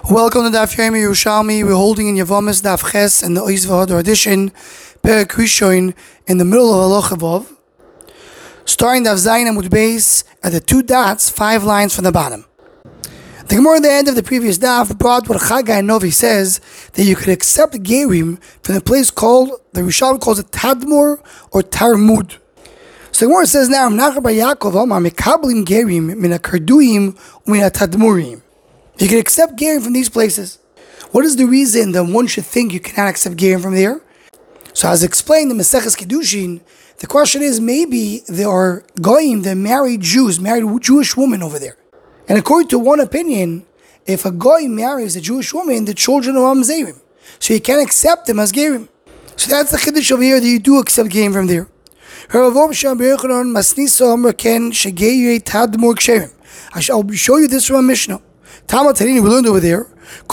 Welcome to Daf Yomi Yerushalmi. We're holding in Yavamis Daf Ches and the Ois V'Hadar edition, Perek Rishon, in the middle of Halacha Vav, starting Daf Zayin Amud Beis at the two dots, 5 lines from the bottom. The Gemara at the end of the previous Daf brought what Chagai Novi says that you could accept Gerim from the place called, the Rishalmi calls it Tadmor or Tarmud. So the Gemara says now, Nachar Bar Yaakov Omar Mekablim Gerim Min HaKarduim Min HaTadmurim. You can accept Gerim from these places. What is the reason that one should think you cannot accept Gerim from there? So as explained in Maseches Kiddushin, the question is maybe there are Goyim, they're married Jews, married Jewish women over there. And according to one opinion, if a Goyim marries a Jewish woman, the children are Mamzerim. So you can't accept them as Gerim. So that's the Chiddush over here that you do accept Gerim from there. I shall show you this from a Mishnah. Talmud Tarini, we learned over there,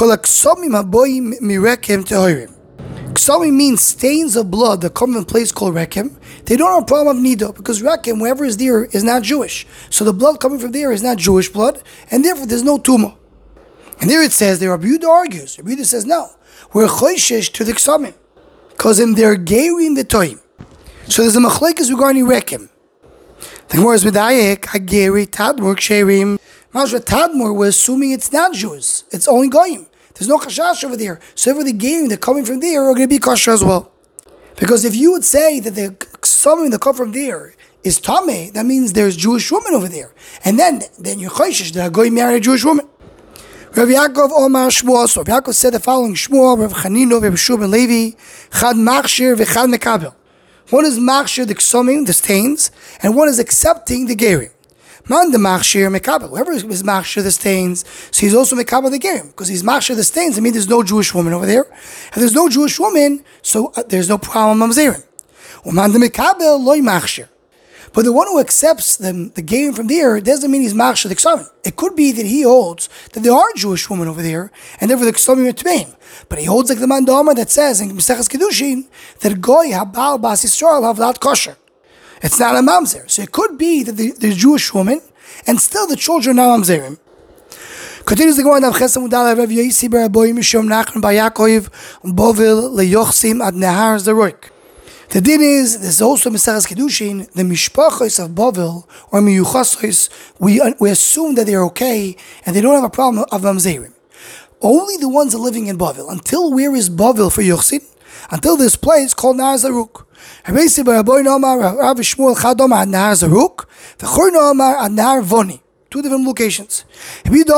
Ksami means stains of blood that come from a place called Rekem. They don't have a problem of Nida, because Rekem, wherever is there, is not Jewish. So the blood coming from there is not Jewish blood, and therefore there's no Tumah. And there it says, there Rabbi Yehuda argues. Rabbi Yehuda says, no, we're Choishesh to the Ksamim, because in their Gerim the Toim. So there's a Machlekes regarding Rekem. The Gemara is Medayek, Hageri, Tadmor, Ksherim. Mashra Tadmor, we're assuming it's not Jews. It's only Goyim. There's no Chashash over there. So every Gerim that coming from there are going to be kosher as well. Because if you would say that the something that come from there is Tameh, that means there's Jewish women over there. And then you're Chayshish that Goyim married a Jewish woman. Rav Yaakov Omar Shmuel. So Rav Yaakov said the following: Shmuel, Rav Chanino, Rav Shub and Levi, Chad Machshir, V'chad Mekabel. One is Machshir, the Ksomim, the stains, and one is accepting the Gerim. Man the Machshir Mekabel. Whoever is Machshir the stains, so he's also Mekabel the Gerim. Because he's Machshir the stains, I mean there's no Jewish woman over there. If there's no Jewish woman, so there's no problem of Mamzerim. Man the Mekabel loy Machshir. But the one who accepts the Gerim from there doesn't mean he's Machshir the Ksomim. It could be that he holds that there are Jewish women over there, and therefore the Ksomim are Tmeim. But he holds like the Man Da'amar that says in Maseches Kiddushin that Goy Habal Bas Yisrael have that kosher. It's not a mamzer. So it could be that the Jewish woman, and still the children are not mamzerim. Continues the Gemara of Chesed Mudal Rav Yosi bar Aboy Mishom Nachman bar Yaakov Bovel leYochsim ad Nehar Zeroik. The din is, this is also Maseches Kiddushin, the Mishpachos of Bovel, or Miyuchasos, we assume that they're okay, and they don't have a problem of mamzerim. Only the ones that are living in Bovel. Until where is Bovel for Yochsin? Until this place called Nahar Zaruk. Rav Aboy Omar Rav Shmuel Chad Omar ad Nahar Zaruk, v'Chor Omar ad Nahar Voni. Two different locations. The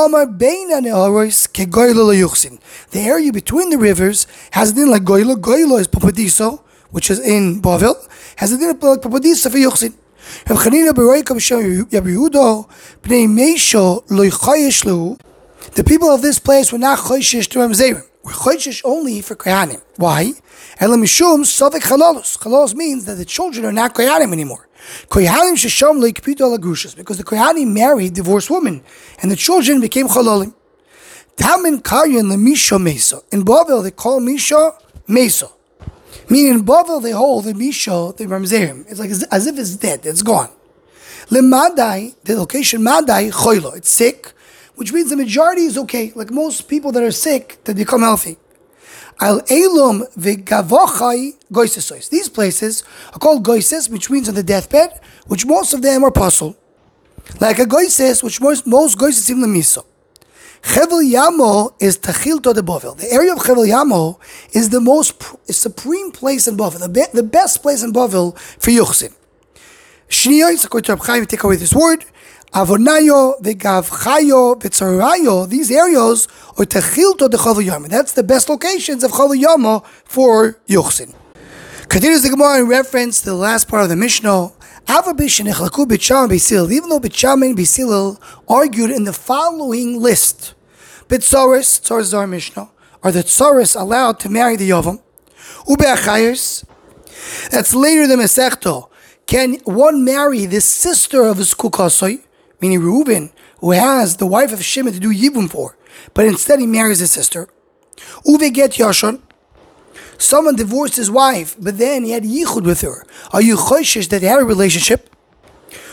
area between the rivers has a din like Goyla. Goyla is Papadiso, which is in Bovel. Has a din like Papadiso for Yochsin. Rav Chanina Beroika B'Shem Yehuda Bnei Meisho Lo Chayesh Lehu. The people of this place were not Chayshish to Mamzerim. We're Chayshish only for Kohanim. Why? Elam Mishum Sovek Chalalos. Chalalos means that the children are not Kohanim anymore. Kohanim Shesham Lo Yikpidu Ala Grushas, because the Kohanim married divorced women, and the children became Chalalim. Tamin Karyan LeMisha Mesa. In Bavel they call Misha Mesa. Meaning in Bavel they hold the Misha, the Mamzerim. It's like as if it's dead, it's gone. LeMadai, the location Madai Choylo, it's sick, which means the majority is okay, like most people that are sick, that become healthy. Al Elum v'Gavochai Goisesois. These places are called Goises, which means on the deathbed, which most of them are puzzle. Like a Goises, which most Goisesim Lemiso. Chevel Yamo is Tachilto de Bovel. The area of Chevel Yamo is the most supreme place in Bovel, the best place in Bovel for Yuchsin. Shniyos, according to Reb Chaim, we take away this word. Avonayo, V'Gavchayo, V'Tzorayo, these areas are Techilto de Chovel Yama. That's the best locations of Chovel Yama for Yuchsin. Continues the Gemara in reference to the last part of the Mishnah. Even though Bet Shammai and Beis Hillel argued in the following list. Tzoros is our Mishnah. Are the Tzoros allowed to marry the Yavam? Ube'achayers, that's later than Masechto. Can one marry the sister of his Kukasoi? Meaning Reuben, who has the wife of Shimon to do Yibum for, but instead he marries his sister. Uve get Yashon. Someone divorced his wife, but then he had Yichud with her. Are you Choishish that they had a relationship?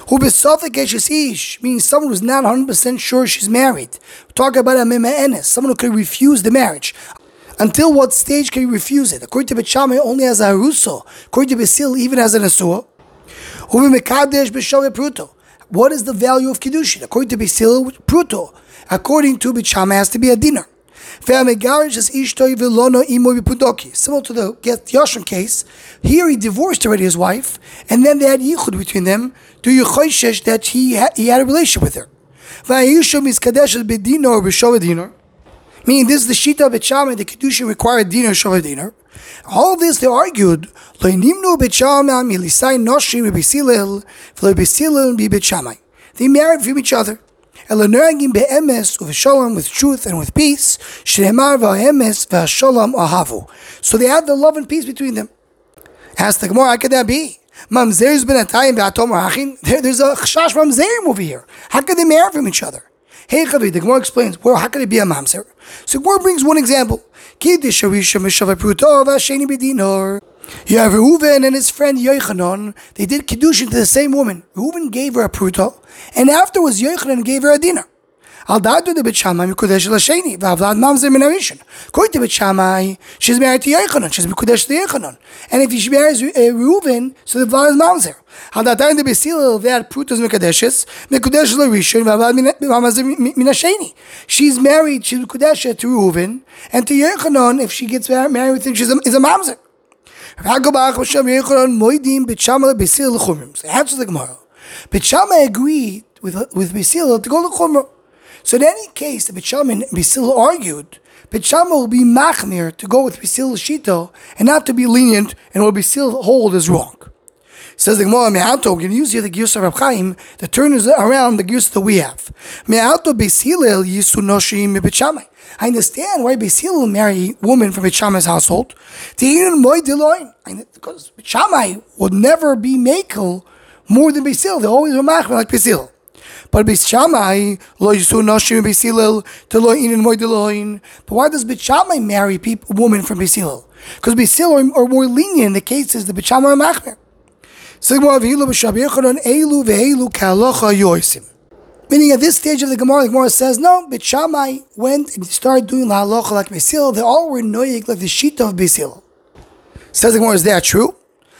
Who besafek eshes ish, meaning someone who's not 100% sure she's married. We're talking about a mema'enes, someone who could refuse the marriage. Until what stage can you refuse it? According to Bet Shammai, only as a haruso. According to Beis Hillel, even as an asur. What is the value of Kiddushin? According to Beis Hillel, pruto. According to Bet Shammai, it has to be a dinar. Similar to the Get Yashon case, here he divorced already his wife, and then they had yichud between them, to yichoshesh that he had a relationship with her. Meaning this is the Shita of Bet Shammai, the Kiddushin required dinar, shova dinar. All this they argued, they married from each other. With truth and with peace. So they had the love and peace between them. Ask the Gemara, how could that be? There's a chashash mamzerim over here. How could they marry from each other? Hey Chavi, the Gemara explains, well, how could it be a mamzer? So the Gemara brings one example. You have Reuven and his friend Yochanan. They did Kiddushin to the same woman. Reuven gave her a pruto, and afterwards Yochanan gave her a dinar. According to Bet Shammai, she's married to Yochanan. She's Mekudesh to Yochanan. And if she marries Reuven, so the Vlad is mamzer. According to Beis Hillel, they had prutos Mekudeshes, Mekudesh l'Rishon, Vlad minasheni. She's married, she's Mekudesh to Reuven, and to Yochanan, if she gets married with him, is a mamzer. So answer the Gemara. Bet Shammai agreed with Beis Hillel to go to Chumrah. So in any case, the Bet Shammai and Beis Hillel argued, Bet Shammai will be machmir to go with Beis Hillel's shita and not to be lenient and what Beis Hillel hold is wrong. Says the Gemara, Me'ato, we're going to use here the Gius of Reb Chaim, the turn is around the Gius that we have. Me'ato Beis Hillel yisu noshim mi Bet Shammai. I understand why Beis Hillel marry women from Bet Shammai's household. Because Bet Shammai would never be makel more than Beis Hillel. They always were machmir like Beis Hillel. But Beis Shammai lo yisu noshim Beis Hillel to lo inin moed deloin. But why does Bet Shammai marry women from Beis Hillel? Because Beis Hillel are more lenient in the cases the Bet Shammai are machmir. Meaning at this stage of the Gemara says, no, Bet Shammai went and started doing la halacha like Beis Hillel. They all were noyig like the shita of Beis Hillel. Says the Gemara, is that true?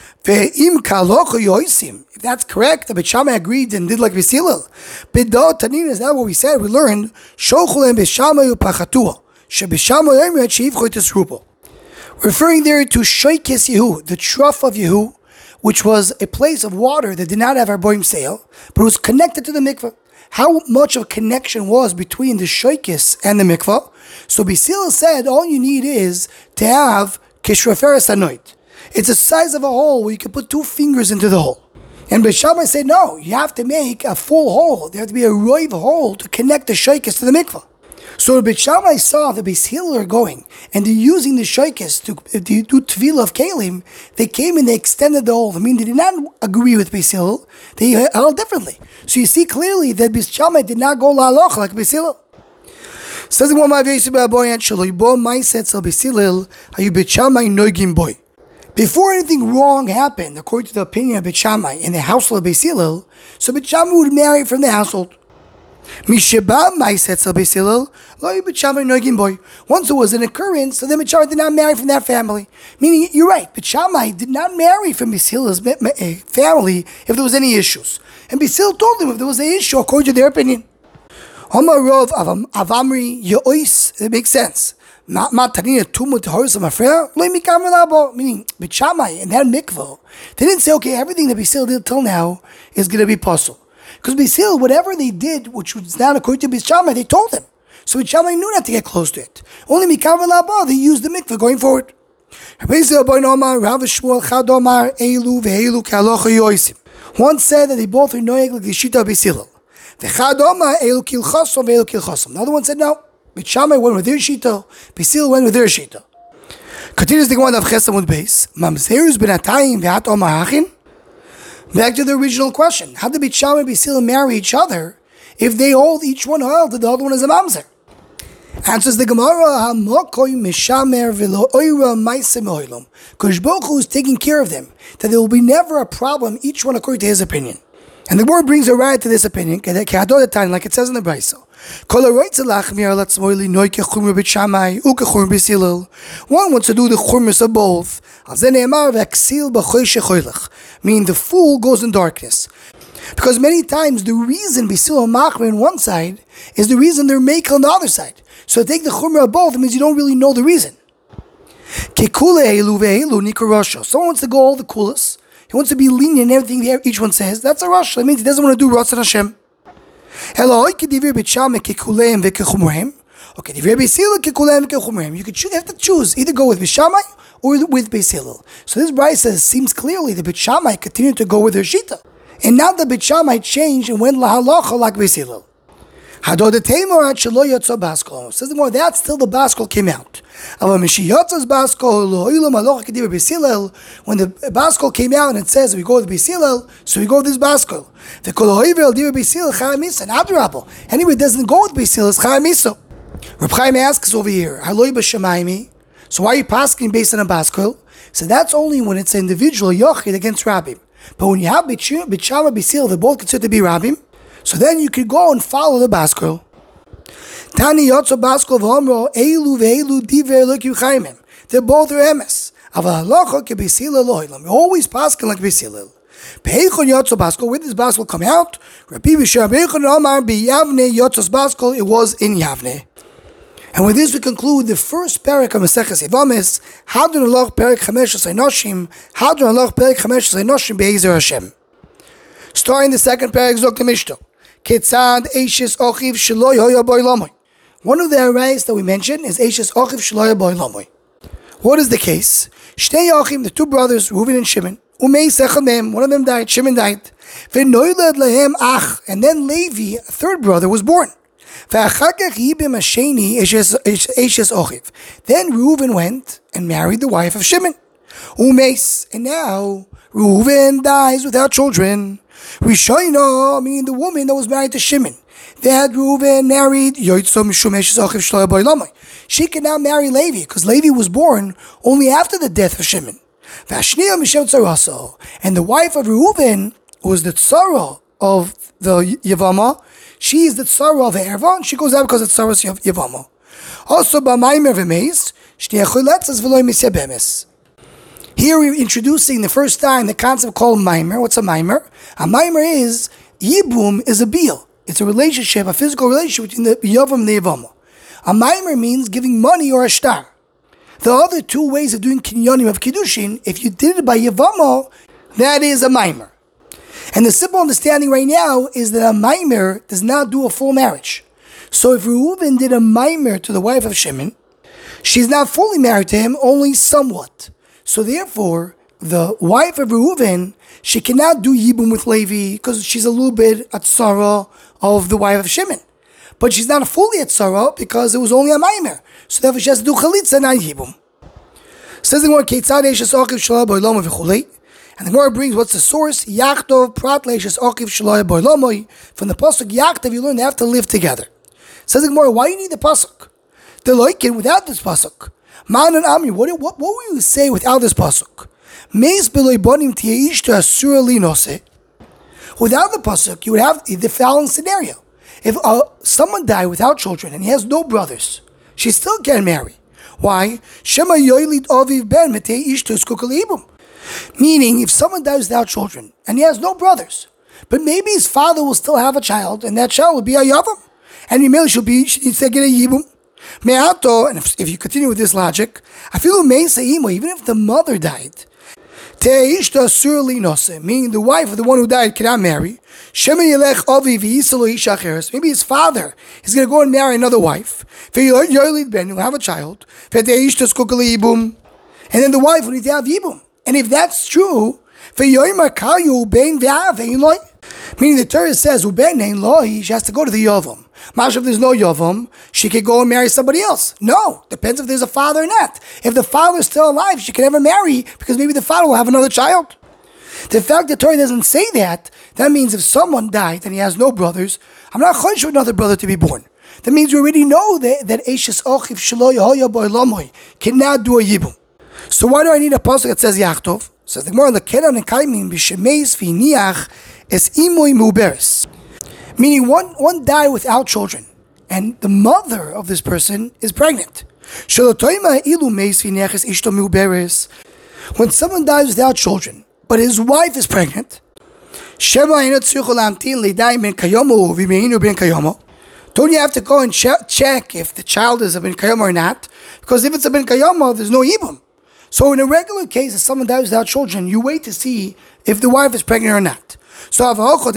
If that's correct, the Bet Shammai agreed and did like Beis Hillel. Is that what we said? We learned, referring there to Shoykes Yehu, the trough of Yehu, which was a place of water that did not have Arboim Seil, but was connected to the mikveh. How much of a connection was between the Shoykes and the mikveh? So Beis Hillel said, all you need is to have Kishraferes Anoit. It's the size of a hole where you can put 2 fingers into the hole. And Bet Shammai said, no, you have to make a full hole. There have to be a roiv hole to connect the Shoykes to the mikveh. So Bet Shammai saw the Beis Hillel are going, and they're using the Shoykes to do Tvila of Kalim. They came and they extended the hole. I mean, they did not agree with Beis Hillel. They held differently. So you see clearly that Bet Shammai did not go la halacha like Beis Hillel. Says the Gemara, before anything wrong happened, according to the opinion of Bet Shammai in the household of Beis Hillel, so Bet Shammai would marry from the household. Once there was an occurrence, so then Bet Shammai did not marry from that family. Meaning, you're right, Bet Shammai did not marry from Beis Hillel's family if there was any issues. And Beis Hillel told them if there was an issue according to their opinion. It makes sense. Meaning, Bet Shammai and that mikvah, they didn't say, okay, everything that Beis Hillel did till now is going to be possible. Because Beis Hillel, whatever they did, which was not according to Beis Shammai, they told them. So Bet Shammai knew not to get close to it. Only Mikav and Labah, they used the mikveh going forward. One said that they both are noyeg like the shita of Beis Hillel. Another one said no. Bet Shammai went with their shita, Beis Hillel went with their shita. Continues the Gemara of Chesamud Beis. Mamzerus benatayim ve'at omar hachin. Back to the original question. How did Bet Shammai and Beis Hillel marry each other if they hold each one held that the other one is a mamzer? Answers the Gemara, HaMokoi Mishamer V'lo Oira Maise Me'olam. Kosh Baruch Hu is taking care of them, that there will be never a problem, each one according to his opinion. And the word brings a right to this opinion, like it says in the Brisa. One wants to do the churmis of both. Meaning the fool goes in darkness. Because many times the reason Bisil Machmer on one side is the reason they're making on the other side. So take the chumrah of both, it means you don't really know the reason. Someone wants to go all the coolest. He wants to be lenient in everything each one says. That's a rush. That means he doesn't want to do Ratzon Hashem. You have to choose. Either go with Beis Shammai or with Beis Hillel. So this Brisa seems clearly that Beis Shammai continued to go with their Shita. And now the Beis Shammai changed and went lahalacha like Beis Hillel. Says the more that still the Baskol came out. When the Baskol came out and it says we go with Beis Hillel, so we go with this Baskol. Anyway, it doesn't go with Beis Hillel, it's Chayamiso. Reb Chaim asks over here, so why are you pasking based on a Baskol? So that's only when it's an individual Yochid against Rabbim. But when you have Beit Shammai, Beis Hillel, they're both considered to be Rabbim, so then you could go and follow the Baskol. Tani Yotzo Baskol v'Omro Eilu ve'Eilu Divrei Elokim Chaimim. They're both Remes. Aval halacha ke Beis Hillel lo Olam. You're always pasking like Beis Hillel. Be'Eichon Yotzo Baskol. Where does Baskol come out? Rabbi Bishar Be'Eichon Omar B'Yavne Yotzos Baskol. It was in Yavne. And with this we conclude the first parak of Maseches Yevamis. Hadron Aloch Perik Chameshes Enoshim. Hadron Aloch Perik Chameshes Enoshim Be'ezer Hashem. Starting the second parak Zok the Mishnah. Ketzad Eishes Ochiv Shelo Yoya Boy Lamoy. One of the arrays that we mentioned is Eishes Ochiv Shelo Yoya Boy Lamoy. What is the case? Shnei Achim, the two brothers, Reuven and Shimon. Umei Sechem Mehem, one of them died, Shimon died. V'noilad Lehem Ach, and then Levi, a third brother, was born. V'achakach Yibim Hasheni Eishes Ochiv. Then Reuven went and married the wife of Shimon. Umeis, and now Reuven dies without children. Rishoyna, meaning the woman that was married to Shimon. That Reuven married Yoitzo Mishum Eishes Ochiv Shelo Yoya Boy Lamoy. She can now marry Levi, because Levi was born only after the death of Shimon. V'ashniya Mishem Tzaraso. And the wife of Reuven, who was the tzara of the Yevama, she is the tzara of Erva, and she goes out because it's tzara of Yevama. Also, B'maimer V'meis, Shniya Chuletzas V'loi Misya Bemes. Here we're introducing the first time the concept called Maimer. What's a Maimer? A Maimer is, Yibum is a Biel. It's a relationship, a physical relationship between the Yavam and the Yevama. A Maimer means giving money or a shtar. The other two ways of doing kinyonim of Kiddushin, if you did it by Yevama, that is a Maimer. And the simple understanding right now is that a Maimer does not do a full marriage. So if Reuven did a Maimer to the wife of Shimon, she's not fully married to him, only somewhat. So therefore, the wife of Reuven, she cannot do Yibum with Levi because she's a little bit at Sarah of the wife of Shimon. But she's not fully at Sarah because it was only a Maimer. So therefore she has to do Chalitza, not Yibum. Says the Gemara, Keitzad Eishes Ochiv Shelo Yoya Boy Lamoy v'chulei. And the Gemara brings, what's the source? Yachtov Prat Leishes Ochiv Shelo Yoya Boy Lamoy. From the Pasuk Yachtov, you learn they have to live together. Says the Gemara, why do you need the Pasuk? The Loikin, without this Pasuk. Man and Amri, what will you say without this pasuk? Without the pasuk, you would have the following scenario: if someone died without children and he has no brothers, she still can marry. Why? Meaning, if someone dies without children and he has no brothers, but maybe his father will still have a child, and that child will be a yavam, and Yimel should get a yibum. Me'ato, and if you continue with this logic, even if the mother died, meaning the wife of the one who died cannot marry, maybe his father is going to go and marry another wife, he'll have a child, and then the wife will need to have yibum. And if that's true, meaning the Torah says, she has to go to the Yavam. If there's no Yavam, she could go and marry somebody else. No, depends if there's a father or not. If the father is still alive, she can never marry because maybe the father will have another child. The fact that Torah doesn't say that, that means if someone died and he has no brothers, I'm not chodesh for another brother to be born. That means we already know that Eishes Ochiv Shelo Yoya Boy Lamoy cannot do a Yibum. So why do I need a pasuk that says Yachtov? Says the Gemara, the Kenan and Kaimin b'Shemeis v'Niach Es imoy muberes. Meaning one died without children, and the mother of this person is pregnant. When someone dies without children, but his wife is pregnant, don't you have to go and check if the child is a ben kayoma or not? Because if it's a ben kayoma, there's no ibum. So in a regular case, if someone dies without children, you wait to see if the wife is pregnant or not. So in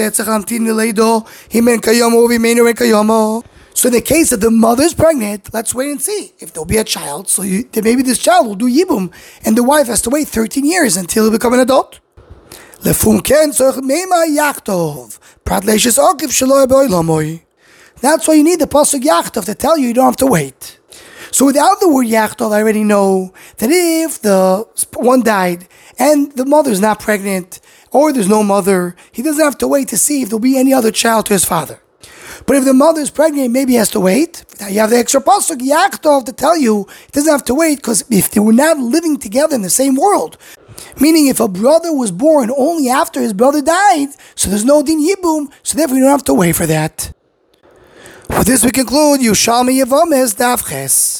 the case that the mother is pregnant, let's wait and see if there'll be a child. So then maybe this child will do yibum, and the wife has to wait 13 years until he become an adult. That's why you need the pasuk yachtov to tell you don't have to wait. So without the word yachtov, I already know that if the one died and the mother is not pregnant, or there's no mother, he doesn't have to wait to see if there'll be any other child to his father. But if the mother is pregnant, maybe he has to wait. Now you have the extra pasuk yachtov to tell you he doesn't have to wait, because if they were not living together in the same world, meaning if a brother was born only after his brother died, so there's no din yibum, so therefore you don't have to wait for that. With this we conclude Yerushalmi Yevamis Daf Ches.